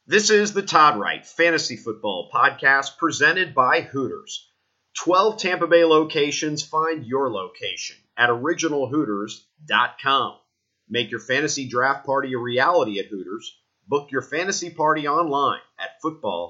This is the Todd Wright Fantasy Football Podcast presented by Hooters. 12 Tampa Bay locations. Find your location at originalhooters.com. Make your fantasy draft party a reality at Hooters. Book your fantasy party online at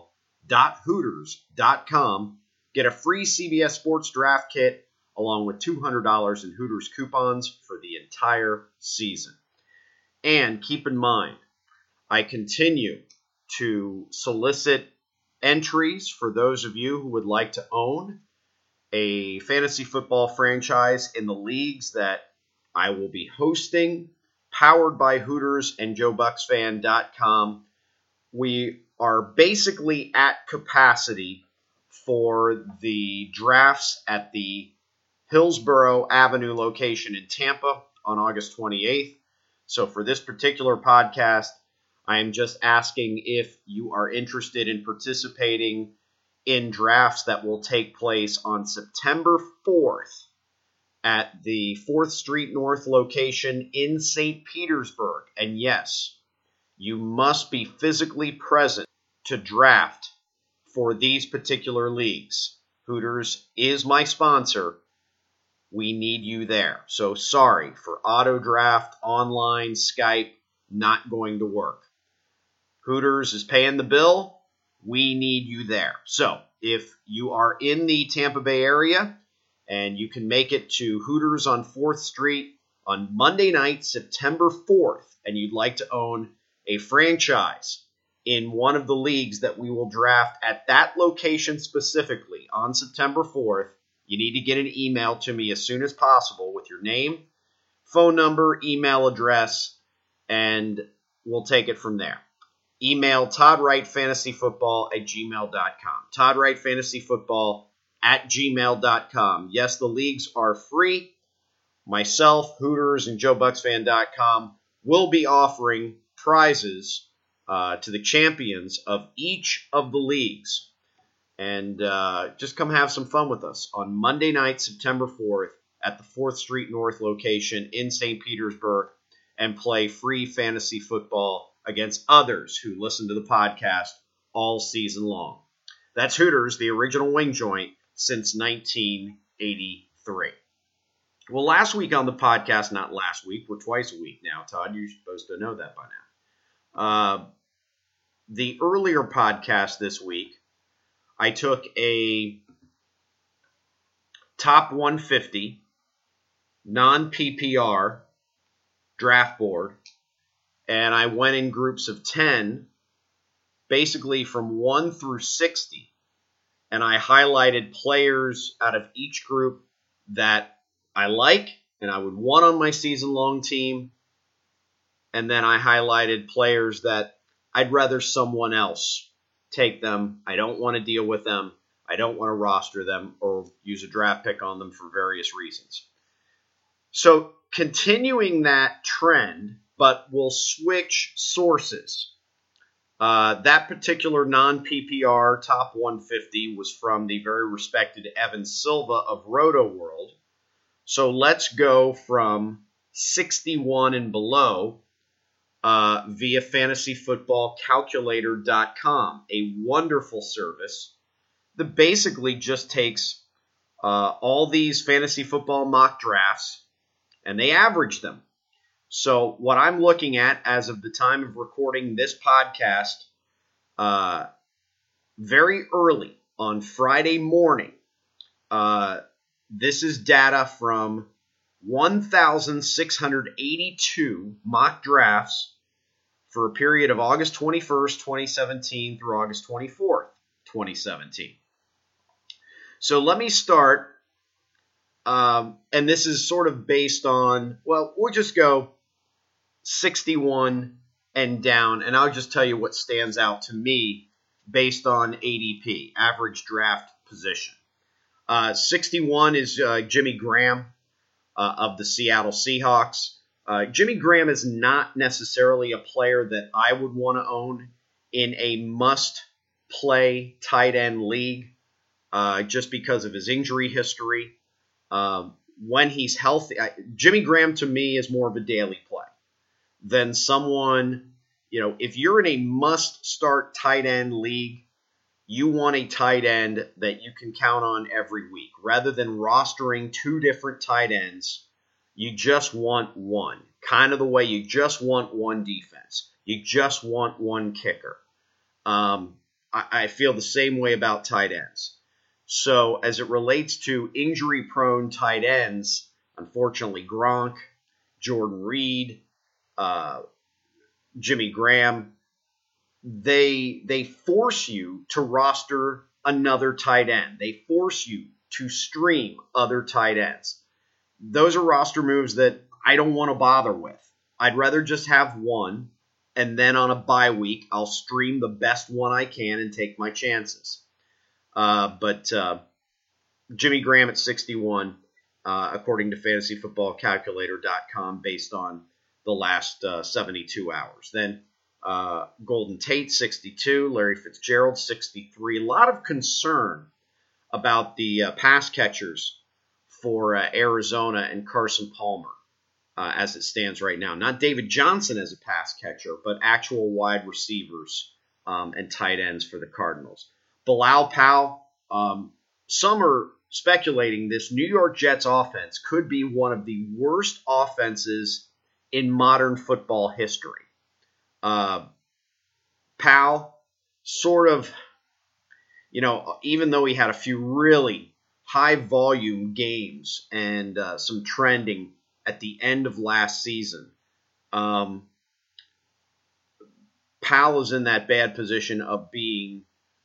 football.hooters.com. Get a free CBS Sports Draft Kit along with $200 in Hooters coupons for the entire season. And keep in mind, I continue to solicit entries for those of you who would like to own a fantasy football franchise in the leagues that I will be hosting, powered by Hooters and JoeBucksFan.com. We are basically at capacity for the drafts at the Hillsborough Avenue location in Tampa on August 28th. So for this particular podcast, I am just asking if you are interested in participating in drafts that will take place on September 4th at the 4th Street North location in St. Petersburg. And yes, you must be physically present to draft for these particular leagues. Hooters is my sponsor. We need you there. So sorry for auto draft, online, Skype, not going to work. Hooters is paying the bill. We need you there. So if you are in the Tampa Bay area and you can make it to Hooters on 4th Street on Monday night, September 4th, and you'd like to own a franchise in one of the leagues that we will draft at that location specifically on September 4th, you need to get an email to me as soon as possible with your name, phone number, email address, and we'll take it from there. Email toddwrightfantasyfootball@gmail.com. toddwrightfantasyfootball@gmail.com. Yes, the leagues are free. Myself, Hooters, and JoeBucksFan.com will be offering prizes to the champions of each of the leagues. And just come have some fun with us on Monday night, September 4th, at the 4th Street North location in St. Petersburg and play free fantasy football against others who listen to the podcast all season long. That's Hooters, the original wing joint, since 1983. Well, last week on the podcast, not last week, we're twice a week now, Todd. You're supposed to know that by now. The earlier podcast this week, I took a top 150 non-PPR draft board, and I went in groups of 10, basically from 1 through 60, and I highlighted players out of each group that I like and I would want on my season-long team, and then I highlighted players that I'd rather someone else take them. I don't want to deal with them. I don't want to roster them or use a draft pick on them for various reasons. So continuing that trend, but we'll switch sources. That particular non-PPR top 150 was from the very respected Evan Silva of Roto World. So let's go from 61 and below via fantasyfootballcalculator.com, a wonderful service that basically just takes all these fantasy football mock drafts and they average them. So what I'm looking at as of the time of recording this podcast, very early on Friday morning, this is data from 1,682 mock drafts for a period of August 21st, 2017 through August 24th, 2017. So let me start, and this is sort of based on, well, we'll just go 61 and down, and I'll just tell you what stands out to me based on ADP, average draft position. 61 is Jimmy Graham of the Seattle Seahawks. Jimmy Graham is not necessarily a player that I would want to own in a must-play tight end league just because of his injury history. When he's healthy, Jimmy Graham to me is more of a daily play than someone if you're in a must-start tight end league, you want a tight end that you can count on every week. Rather than rostering two different tight ends, you just want one. Kind of the way you just want one defense. You just want one kicker. I feel the same way about tight ends. So as it relates to injury-prone tight ends, unfortunately, Gronk, Jordan Reed, Jimmy Graham, they force you to roster another tight end. They force you to stream other tight ends. Those are roster moves that I don't want to bother with. I'd rather just have one, and then on a bye week, I'll stream the best one I can and take my chances. But Jimmy Graham at 61, according to fantasyfootballcalculator.com, based on the last 72 hours. Then Golden Tate, 62. Larry Fitzgerald, 63. A lot of concern about the pass catchers for Arizona and Carson Palmer as it stands right now. Not David Johnson as a pass catcher, but actual wide receivers and tight ends for the Cardinals. Bilal Powell, some are speculating this New York Jets offense could be one of the worst offenses in modern football history. Powell, sort of, even though he had a few really high-volume games and some trending at the end of last season, Powell is in that bad position of being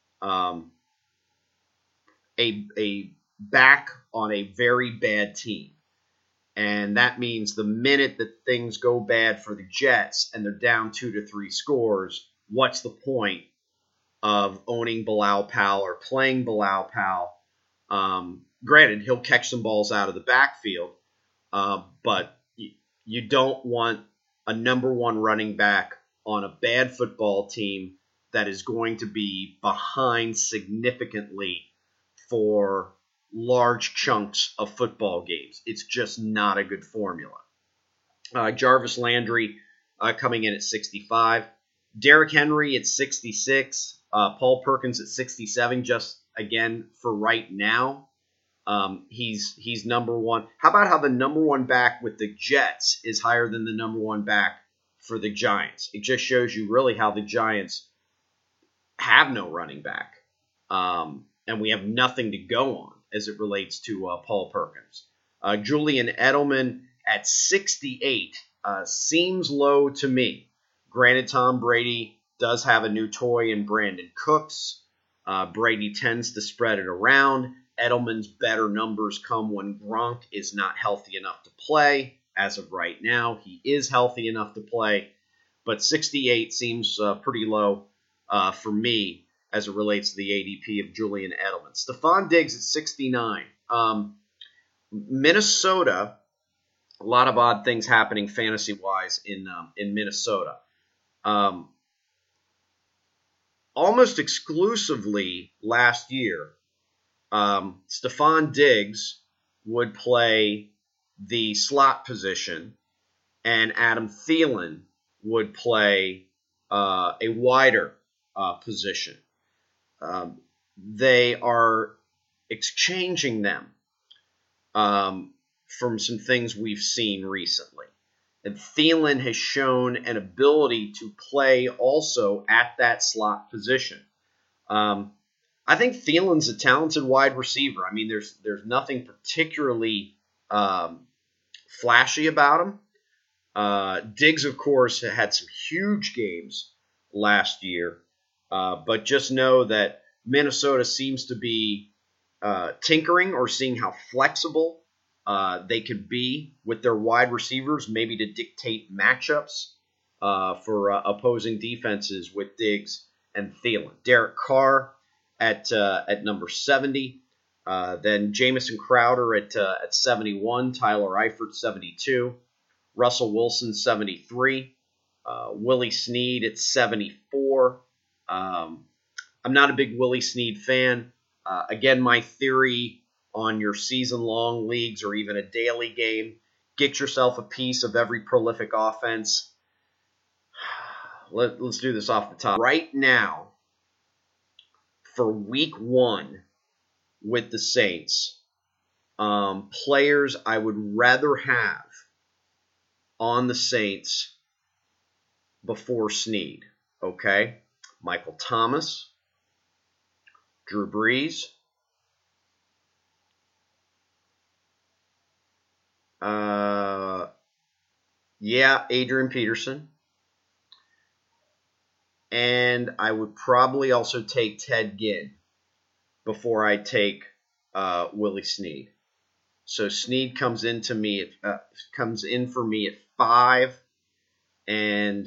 a back on a very bad team. And that means the minute that things go bad for the Jets and they're down 2 to 3 scores, what's the point of owning Bilal Powell or playing Bilal Powell? Granted, he'll catch some balls out of the backfield, but you don't want a number one running back on a bad football team that is going to be behind significantly for large chunks of football games. It's just not a good formula. Jarvis Landry coming in at 65. Derrick Henry at 66. Paul Perkins at 67, just again for right now. He's number one. How about how the number one back with the Jets is higher than the number one back for the Giants? It just shows you really how the Giants have no running back. And we have nothing to go on as it relates to Paul Perkins. Julian Edelman at 68 seems low to me. Granted, Tom Brady does have a new toy in Brandon Cooks. Brady tends to spread it around. Edelman's better numbers come when Gronk is not healthy enough to play. As of right now, he is healthy enough to play. But 68 seems pretty low for me as it relates to the ADP of Julian Edelman. Stephon Diggs at 69. Minnesota, a lot of odd things happening fantasy-wise in Minnesota. Almost exclusively last year, Stephon Diggs would play the slot position, and Adam Thielen would play a wider position. They are exchanging them from some things we've seen recently. And Thielen has shown an ability to play also at that slot position. I think Thielen's a talented wide receiver. I mean, there's nothing particularly flashy about him. Diggs, of course, had some huge games last year. But just know that Minnesota seems to be tinkering or seeing how flexible they could be with their wide receivers, maybe to dictate matchups for opposing defenses with Diggs and Thielen. Derek Carr at number 70. Then Jamison Crowder at 71. Tyler Eifert, 72. Russell Wilson, 73. Willie Snead at 74. I'm not a big Willie Snead fan. Again, my theory on your season-long leagues or even a daily game, get yourself a piece of every prolific offense. let's do this off the top. Right now, for week 1 with the Saints, players I would rather have on the Saints before Snead. Okay? Michael Thomas, Drew Brees, Adrian Peterson. And I would probably also take Ted Ginn before I take Willie Snead. So Snead comes in for me at 5, and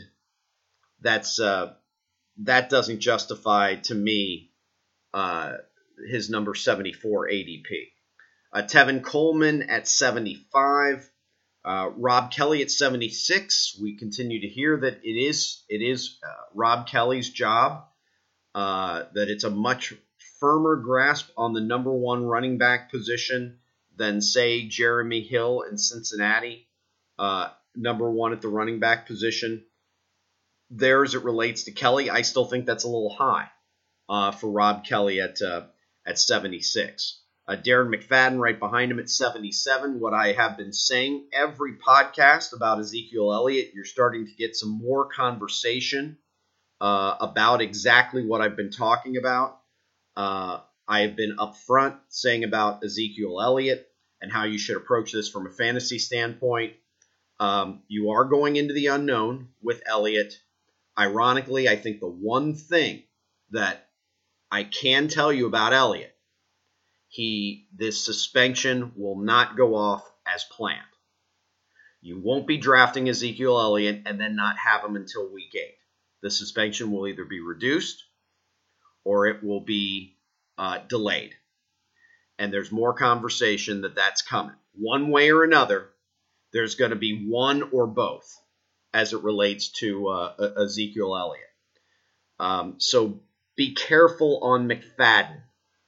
that doesn't justify to me his number 74 ADP. Tevin Coleman at 75. Rob Kelly at 76. We continue to hear that it is Rob Kelly's job, that it's a much firmer grasp on the number 1 running back position than, say, Jeremy Hill in Cincinnati, number 1 at the running back position. There, as it relates to Kelly, I still think that's a little high for Rob Kelly at 76. Darren McFadden right behind him at 77. What I have been saying every podcast about Ezekiel Elliott, you're starting to get some more conversation about exactly what I've been talking about. I have been upfront saying about Ezekiel Elliott and how you should approach this from a fantasy standpoint. You are going into the unknown with Elliott. Ironically, I think the one thing that I can tell you about Elliott, this suspension will not go off as planned. You won't be drafting Ezekiel Elliott and then not have him until week 8. The suspension will either be reduced or it will be delayed. And there's more conversation that's coming. One way or another, there's going to be one or both as it relates to Ezekiel Elliott. So be careful on McFadden.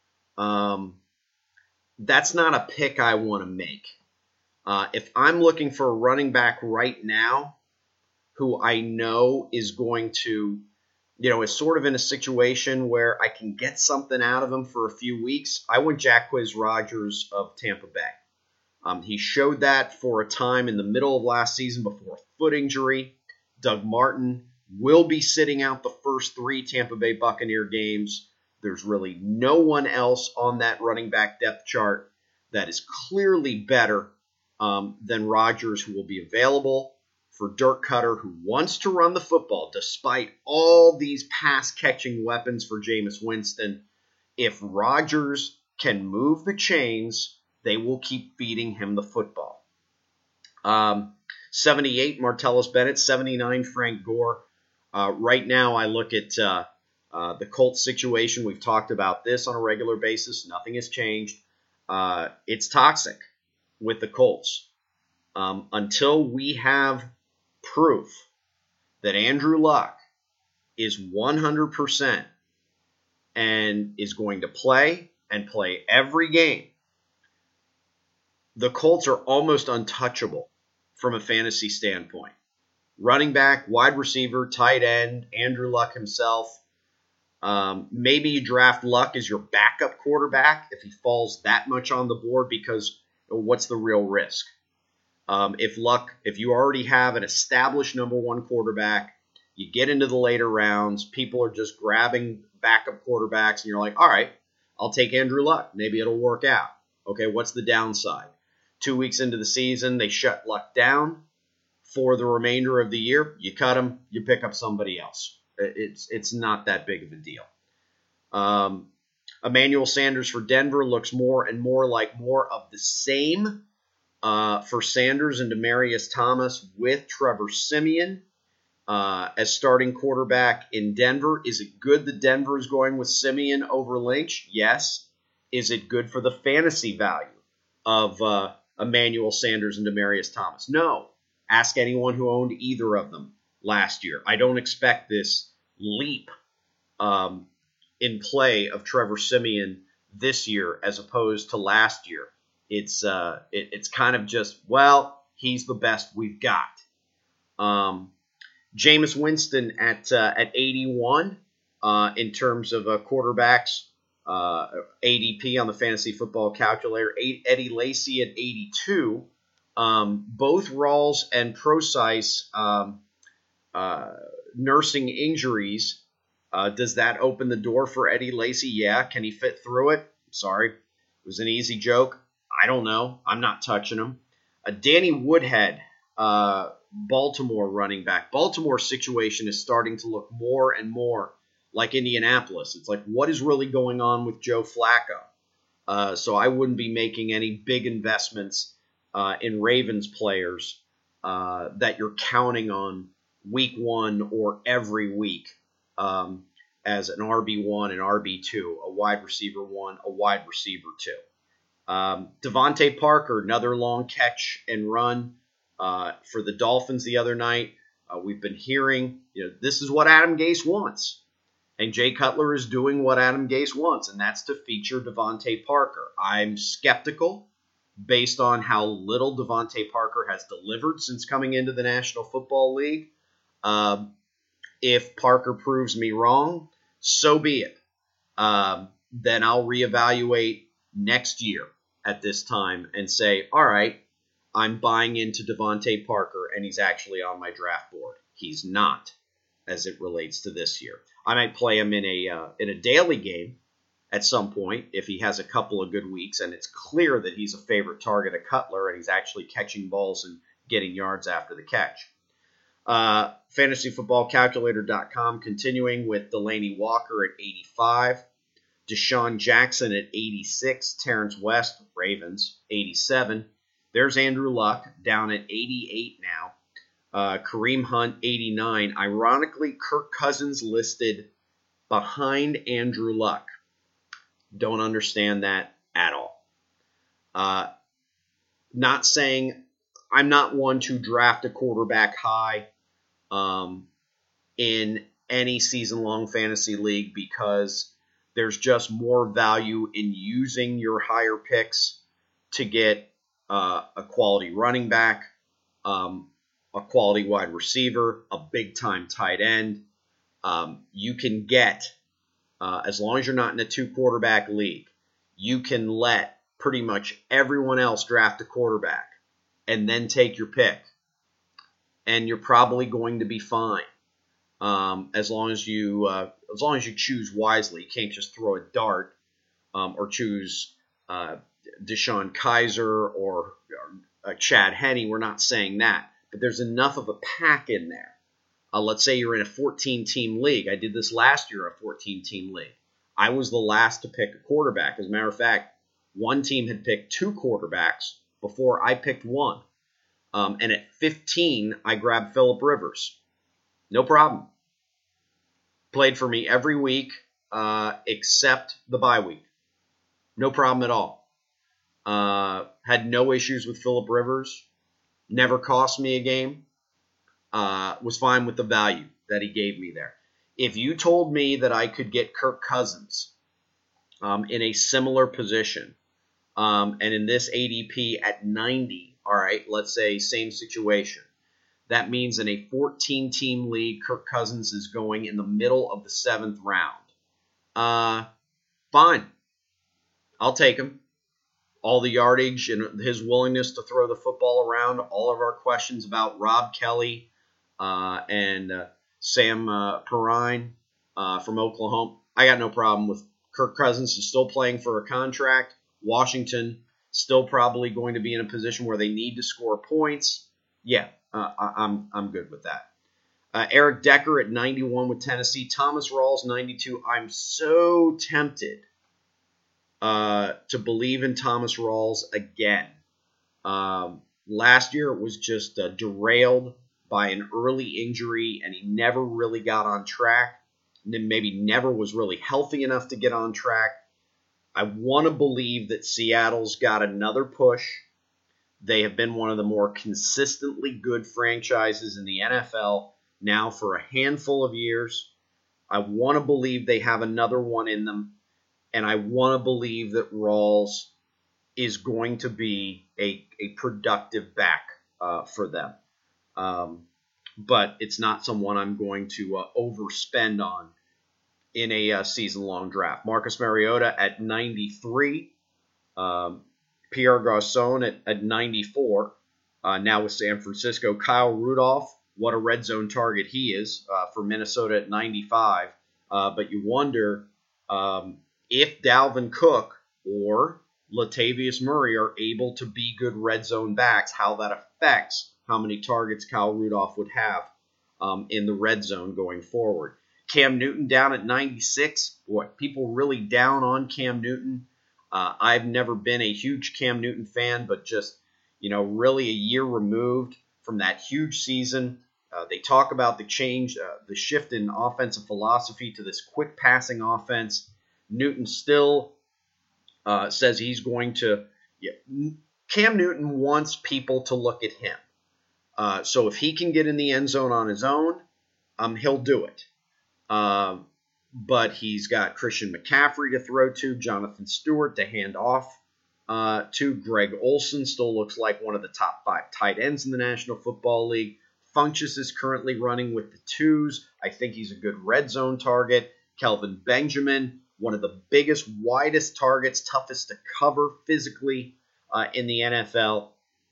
That's not a pick I want to make. If I'm looking for a running back right now who I know is going to, is sort of in a situation where I can get something out of him for a few weeks, I want Jacquizz Rodgers of Tampa Bay. He showed that for a time in the middle of last season before a foot injury. Doug Martin will be sitting out the first 3 Tampa Bay Buccaneer games. There's really no one else on that running back depth chart that is clearly better than Rodgers, who will be available for Dirk Cutter, who wants to run the football despite all these pass-catching weapons for Jameis Winston. If Rodgers can move the chains, they will keep feeding him the football. 78, Martellus Bennett. 79, Frank Gore. Right now, I look at the Colts situation. We've talked about this on a regular basis. Nothing has changed. It's toxic with the Colts. Until we have proof that Andrew Luck is 100% and is going to play and play every game, the Colts are almost untouchable from a fantasy standpoint. Running back, wide receiver, tight end, Andrew Luck himself. Maybe you draft Luck as your backup quarterback if he falls that much on the board, because what's the real risk? If you already have an established number 1 quarterback, you get into the later rounds, people are just grabbing backup quarterbacks, and you're like, all right, I'll take Andrew Luck. Maybe it'll work out. Okay, what's the downside? 2 weeks into the season, they shut Luck down. For the remainder of the year, you cut him, you pick up somebody else. It's not that big of a deal. Emmanuel Sanders for Denver looks more and more like more of the same for Sanders and Demaryius Thomas with Trevor Siemian as starting quarterback in Denver. Is it good that Denver is going with Siemian over Lynch? Yes. Is it good for the fantasy value of Emmanuel Sanders and Demaryius Thomas? No. Ask anyone who owned either of them last year. I don't expect this leap in play of Trevor Siemian this year as opposed to last year. It's kind of just, well, he's the best we've got. Jameis Winston at 81 in terms of quarterbacks. ADP on the fantasy football calculator. Eddie Lacy at 82. Both Rawls and Procise nursing injuries. Does that open the door for Eddie Lacy? Yeah. Can he fit through it? Sorry. It was an easy joke. I don't know. I'm not touching him. Danny Woodhead, Baltimore running back. Baltimore's situation is starting to look more and more like Indianapolis. It's like, what is really going on with Joe Flacco? So I wouldn't be making any big investments in Ravens players that you're counting on week one or every week as an RB1 and RB2, a wide receiver 1, a wide receiver 2. Devontae Parker, another long catch and run for the Dolphins the other night. We've been hearing, this is what Adam Gase wants. And Jay Cutler is doing what Adam Gase wants, and that's to feature Devontae Parker. I'm skeptical based on how little Devontae Parker has delivered since coming into the National Football League. If Parker proves me wrong, so be it. Then I'll reevaluate next year at this time and say, all right, I'm buying into Devontae Parker, and he's actually on my draft board. He's not, as it relates to this year. I might play him in a daily game at some point if he has a couple of good weeks, and it's clear that he's a favorite target of Cutler, and he's actually catching balls and getting yards after the catch. FantasyFootballCalculator.com continuing with Delaney Walker at 85. Deshaun Jackson at 86. Terrence West, Ravens, 87. There's Andrew Luck down at 88 now. Kareem Hunt, 89. Ironically, Kirk Cousins listed behind Andrew Luck. Don't understand that at all. Not saying I'm not one to draft a quarterback high in any season-long fantasy league because there's just more value in using your higher picks to get a quality running back, a quality wide receiver, a big-time tight end. You can get, as long as you're not in a two-quarterback league, you can let pretty much everyone else draft a quarterback and then take your pick. And you're probably going to be fine as long as you choose wisely. You can't just throw a dart or choose Deshaun Kaiser or Chad Henne. We're not saying that. But there's enough of a pack in there. Let's say you're in a 14-team league. I did this last year, a 14-team league. I was the last to pick a quarterback. As a matter of fact, one team had picked two quarterbacks before I picked one. And at 15, I grabbed Phillip Rivers. No problem. Played for me every week except the bye week. No problem at all. Had no issues with Phillip Rivers. Never cost me a game. Was fine with the value that he gave me there. If you told me that I could get Kirk Cousins in a similar position and in this ADP at 90, all right, let's say same situation. That means in a 14-team league, Kirk Cousins is going in the middle of the 7th round. Fine. I'll take him. All the yardage and his willingness to throw the football around, all of our questions about Rob Kelly and Sam Perrine from Oklahoma. I got no problem with Kirk Cousins is still playing for a contract. Washington still probably going to be in a position where they need to score points. Yeah, I'm good with that. Eric Decker at 91 with Tennessee. Thomas Rawls, 92. I'm so tempted to believe in Thomas Rawls again. Last year it was just derailed by an early injury, and he never really got on track. And then maybe never was really healthy enough to get on track. I want to believe that Seattle's got another push. They have been one of the more consistently good franchises in the NFL now for a handful of years. I want to believe they have another one in them. And I want to believe that Rawls is going to be a productive back for them. but it's not someone I'm going to overspend on in a season-long draft. Marcus Mariota at 93. Pierre Garçon at 94. Now with San Francisco. Kyle Rudolph, what a red zone target he is for Minnesota at 95. But you wonder if Dalvin Cook or Latavius Murray are able to be good red zone backs, how that affects how many targets Kyle Rudolph would have in the red zone going forward. Cam Newton down at 96. Boy, people really down on Cam Newton. I've never been a huge Cam Newton fan, but just, really a year removed from that huge season. They talk about the change, the shift in offensive philosophy to this quick passing offense. Newton still says he's going to. Cam Newton wants people to look at him. So if he can get in the end zone on his own, he'll do it. But he's got Christian McCaffrey to throw to, Jonathan Stewart to hand off to. Greg Olsen still looks like one of the top 5 tight ends in the National Football League. Funchess is currently running with the 2s. I think he's a good red zone target. Kelvin Benjamin, one of the biggest, widest targets, toughest to cover physically in the NFL.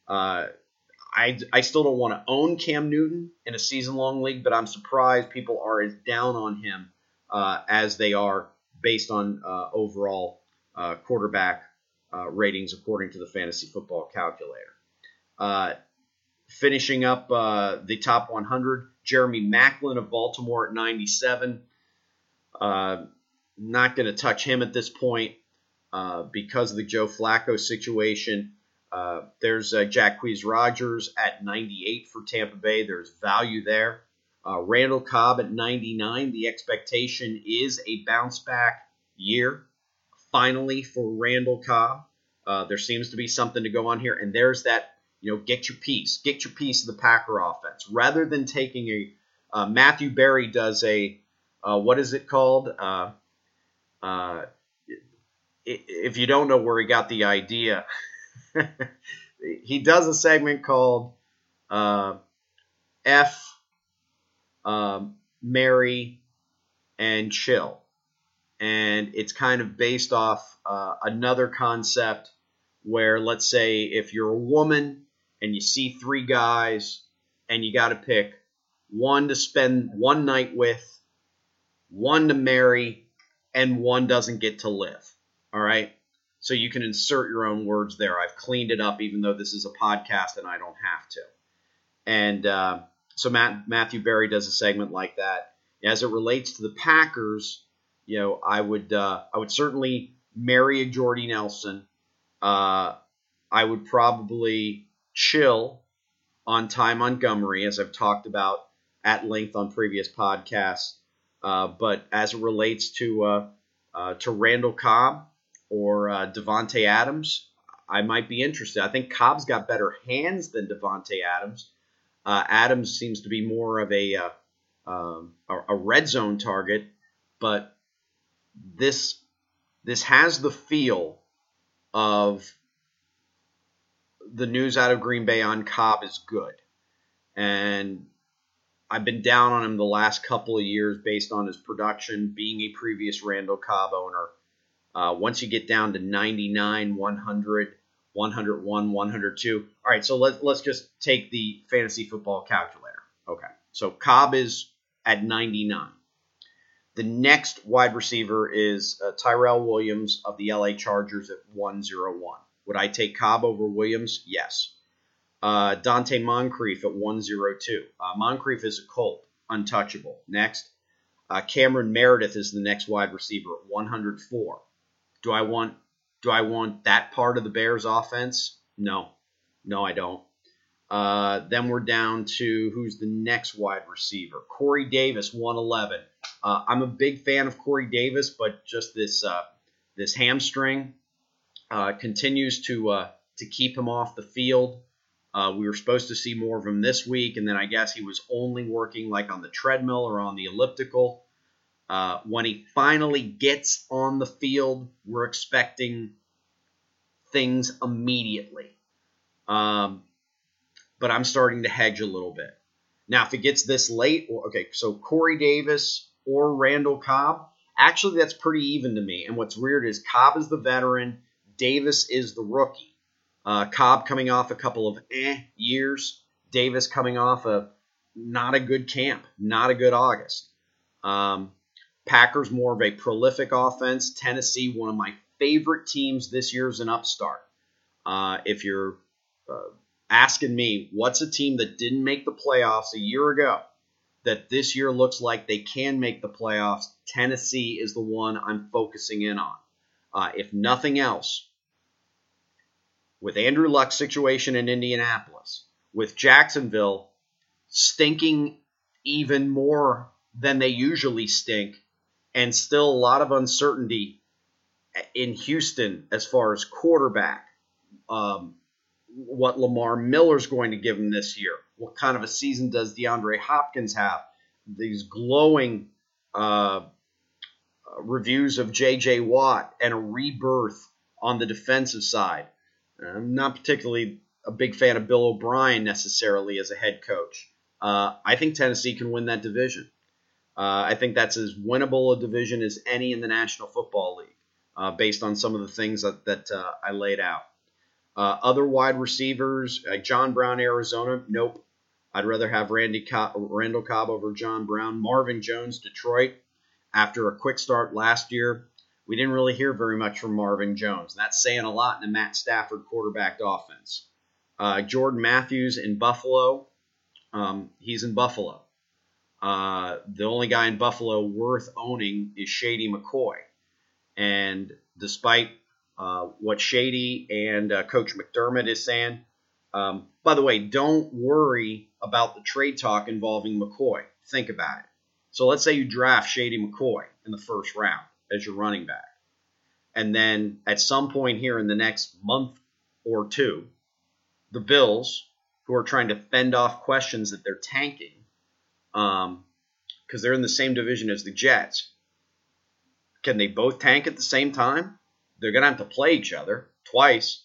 I still don't want to own Cam Newton in a season-long league, but I'm surprised people are as down on him as they are based on overall quarterback ratings according to the Fantasy Football Calculator. Finishing up the top 100, Jeremy Maclin of Baltimore at 97. Not going to touch him at this point because of the Joe Flacco situation. There's Jacquizz Rodgers at 98 for Tampa Bay. There's value there. Randall Cobb at 99. The expectation is a bounce-back year, finally, for Randall Cobb. There seems to be something to go on here. And there's that, get your piece. Get your piece of the Packer offense. Rather than taking Matthew Berry does what is it called? If you don't know where he got the idea, he does a segment called F, Marry, and Chill. And it's kind of based off another concept where, let's say, if you're a woman and you see 3 guys and you got to pick one to spend one night with, one to marry, and one doesn't get to live. All right? So you can insert your own words there. I've cleaned it up, even though this is a podcast and I don't have to. And so Matthew Berry does a segment like that. As it relates to the Packers, I would certainly marry a Jordy Nelson. I would probably chill on Ty Montgomery, as I've talked about at length on previous podcasts. But as it relates to Randall Cobb or Devontae Adams, I might be interested. I think Cobb's got better hands than Devontae Adams. Adams seems to be more of a red zone target, but this has the feel of the news out of Green Bay on Cobb is good. And I've been down on him the last couple of years based on his production, being a previous Randall Cobb owner. Once you get down to 99, 100, 101, 102. All right, so let's just take the fantasy football calculator. Okay, so Cobb is at 99. The next wide receiver is Tyrell Williams of the LA Chargers at 101. Would I take Cobb over Williams? Yes. Dante Moncrief at 102. Moncrief is a Colt, untouchable. Next, Cameron Meredith is the next wide receiver at 104. Do I want that part of the Bears offense? No, I don't. Then we're down to who's the next wide receiver. Corey Davis, 111. I'm a big fan of Corey Davis, but just this hamstring continues to keep him off the field. We were supposed to see more of him this week, and then I guess he was only working like on the treadmill or on the elliptical. When he finally gets on the field, we're expecting things immediately. But I'm starting to hedge a little bit. Now, if it gets this late, okay, so Corey Davis or Randall Cobb, actually that's pretty even to me. And what's weird is Cobb is the veteran, Davis is the rookie. Cobb coming off a couple of years, Davis coming off a not a good camp, not a good August. Packers more of a prolific offense. Tennessee, one of my favorite teams this year, is an upstart. If you're asking me, what's a team that didn't make the playoffs a year ago that this year looks like they can make the playoffs, Tennessee is the one I'm focusing in on. If nothing else, with Andrew Luck's situation in Indianapolis, with Jacksonville stinking even more than they usually stink, and still a lot of uncertainty in Houston as far as quarterback, what Lamar Miller's going to give him this year. What kind of a season does DeAndre Hopkins have? These glowing reviews of J.J. Watt and a rebirth on the defensive side. I'm not particularly a big fan of Bill O'Brien necessarily as a head coach. I think Tennessee can win that division. I think that's as winnable a division as any in the National Football League, based on some of the things that I laid out. Other wide receivers, John Brown, Arizona, nope. I'd rather have Randall Cobb over John Brown. Marvin Jones, Detroit. After a quick start last year, we didn't really hear very much from Marvin Jones. That's saying a lot in a Matt Stafford quarterbacked offense. Jordan Matthews in Buffalo. He's in Buffalo. The only guy in Buffalo worth owning is Shady McCoy. And despite what Shady and Coach McDermott is saying, by the way, don't worry about the trade talk involving McCoy. Think about it. So let's say you draft Shady McCoy in the first round as your running back. And then at some point here in the next month or two, the Bills, who are trying to fend off questions that they're tanking, because they're in the same division as the Jets, can they both tank at the same time? They're going to have to play each other twice.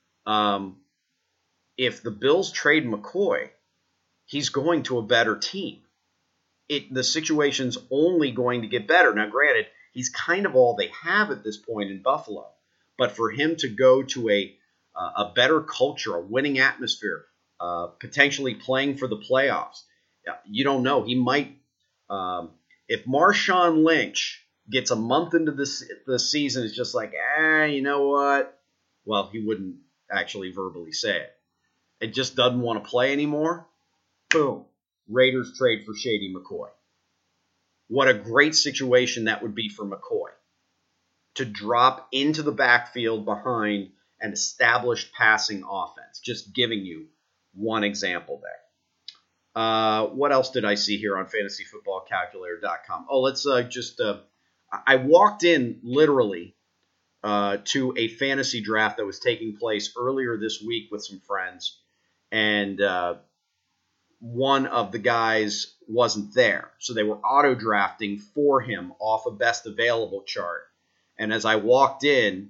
If the Bills trade McCoy, he's going to a better team. The situation's only going to get better. Now, granted, he's kind of all they have at this point in Buffalo. But for him to go to a better culture, a winning atmosphere, potentially playing for the playoffs, you don't know. He might, if Marshawn Lynch gets a month into the season, it's just like, you know what? Well, he wouldn't actually verbally say it. It just doesn't want to play anymore. Boom. Raiders trade for Shady McCoy. What a great situation that would be for McCoy to drop into the backfield behind an established passing offense. Just giving you one example there. What else did I see here on fantasyfootballcalculator.com? Oh, let's I walked in literally to a fantasy draft that was taking place earlier this week with some friends, and one of the guys wasn't there. So they were auto-drafting for him off a best available chart. And as I walked in,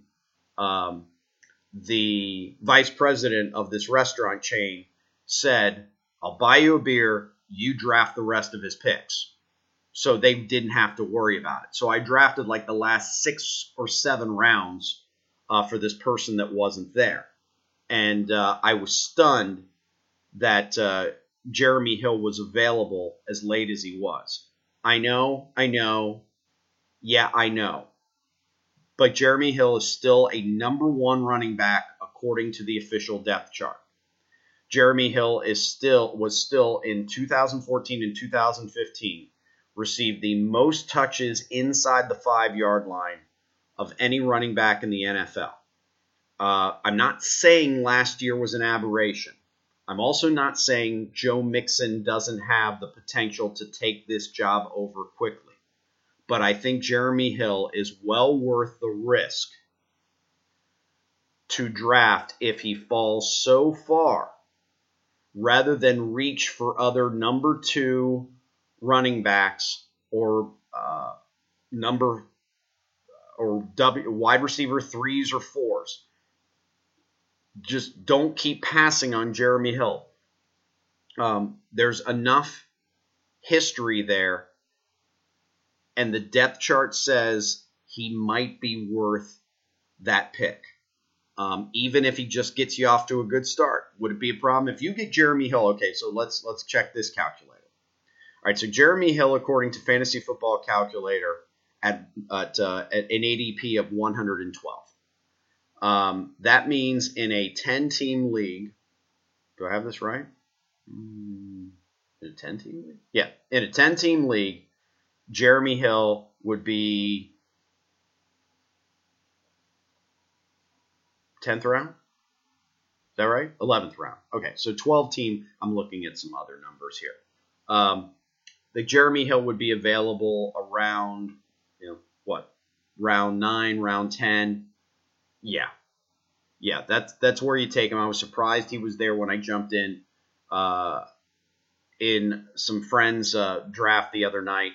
the vice president of this restaurant chain said, "I'll buy you a beer, you draft the rest of his picks." So they didn't have to worry about it. So I drafted like the last 6 or 7 rounds for this person that wasn't there. And I was stunned that Jeremy Hill was available as late as he was. I know. Yeah, I know. But Jeremy Hill is still a number 1 running back according to the official depth chart. Jeremy Hill was still in 2014 and 2015 received the most touches inside the 5-yard line of any running back in the NFL. I'm not saying last year was an aberration. I'm also not saying Joe Mixon doesn't have the potential to take this job over quickly. But I think Jeremy Hill is well worth the risk to draft if he falls so far, rather than reach for other number 2 running backs or wide receiver 3s or 4s. Just don't keep passing on Jeremy Hill. There's enough history there, and the depth chart says he might be worth that pick. Even if he just gets you off to a good start. Would it be a problem if you get Jeremy Hill? Okay, so let's check this calculator. All right, so Jeremy Hill, according to Fantasy Football Calculator, at an ADP of 112. That means in a 10-team league, do I have this right? In a 10-team league? Yeah, in a 10-team league, Jeremy Hill would be 10th round? Is that right? 11th round. Okay, so 12-team, I'm looking at some other numbers here. The Jeremy Hill would be available around, round 9, round 10. Yeah, that's where you take him. I was surprised he was there when I jumped in some friends' draft the other night.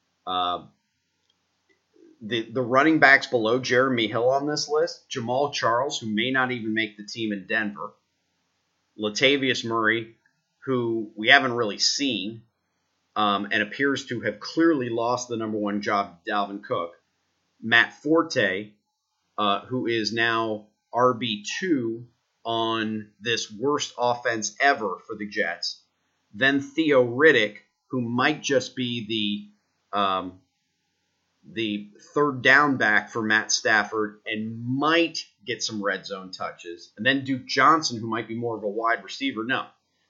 The running backs below Jeremy Hill on this list, Jamal Charles, who may not even make the team in Denver, Latavius Murray, who we haven't really seen, and appears to have clearly lost the number one job to Dalvin Cook, Matt Forte, who is now RB2 on this worst offense ever for the Jets, then Theo Riddick, who might just be the third down back for Matt Stafford and might get some red zone touches, and then Duke Johnson, who might be more of a wide receiver. No.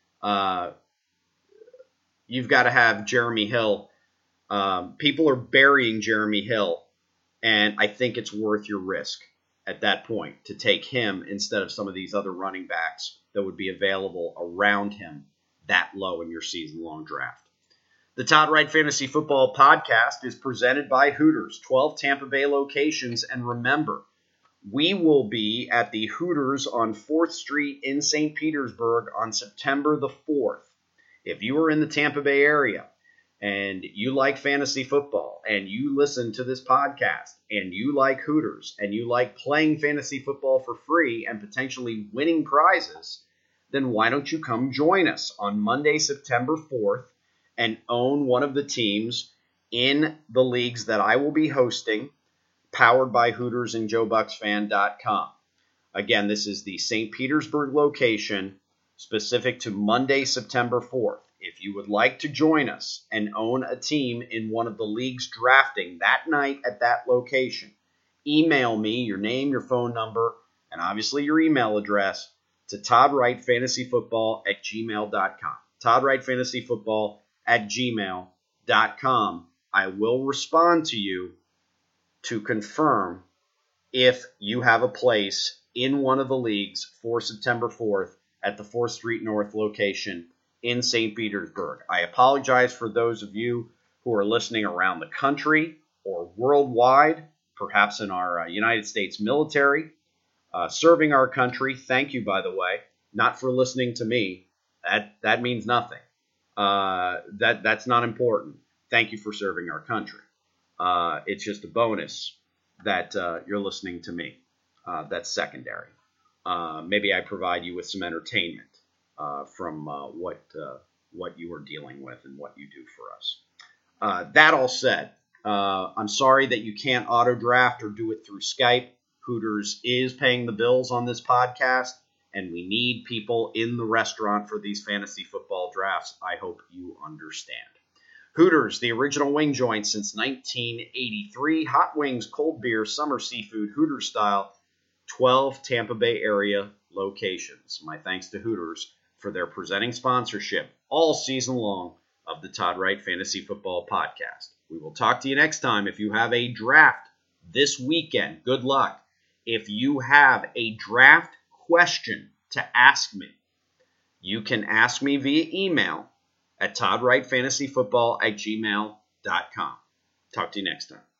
You've got to have Jeremy Hill. People are burying Jeremy Hill, and I think it's worth your risk at that point to take him instead of some of these other running backs that would be available around him that low in your season-long draft. The Todd Wright Fantasy Football Podcast is presented by Hooters, 12 Tampa Bay locations, and remember, we will be at the Hooters on 4th Street in St. Petersburg on September the 4th. If you are in the Tampa Bay area and you like fantasy football and you listen to this podcast and you like Hooters and you like playing fantasy football for free and potentially winning prizes, then why don't you come join us on Monday, September 4th and own one of the teams in the leagues that I will be hosting, powered by Hooters and JoeBucksFan.com. Again, this is the St. Petersburg location, specific to Monday, September 4th. If you would like to join us and own a team in one of the leagues drafting that night at that location, email me your name, your phone number, and obviously your email address to toddwrightfantasyfootball@gmail.com. toddwrightfantasyfootball@gmail.com. I will respond to you to confirm if you have a place in one of the leagues for September 4th at the 4th Street North location in St. Petersburg. I apologize for those of you who are listening around the country or worldwide, perhaps in our United States military, serving our country. Thank you, by the way, not for listening to me. That means nothing. That's not important. Thank you for serving our country. It's just a bonus that you're listening to me. That's secondary. Maybe I provide you with some entertainment from what you are dealing with and what you do for us. That all said, I'm sorry that you can't auto draft or do it through Skype. Hooters is paying the bills on this podcast, and we need people in the restaurant for these fantasy football drafts. I hope you understand. Hooters, the original wing joint since 1983. Hot wings, cold beer, summer seafood, Hooters style. 12 Tampa Bay area locations. My thanks to Hooters for their presenting sponsorship all season long of the Todd Wright Fantasy Football Podcast. We will talk to you next time. If you have a draft this weekend, good luck. If you have a draft question to ask me, you can ask me via email at toddwrightfantasyfootball@gmail.com. Talk to you next time.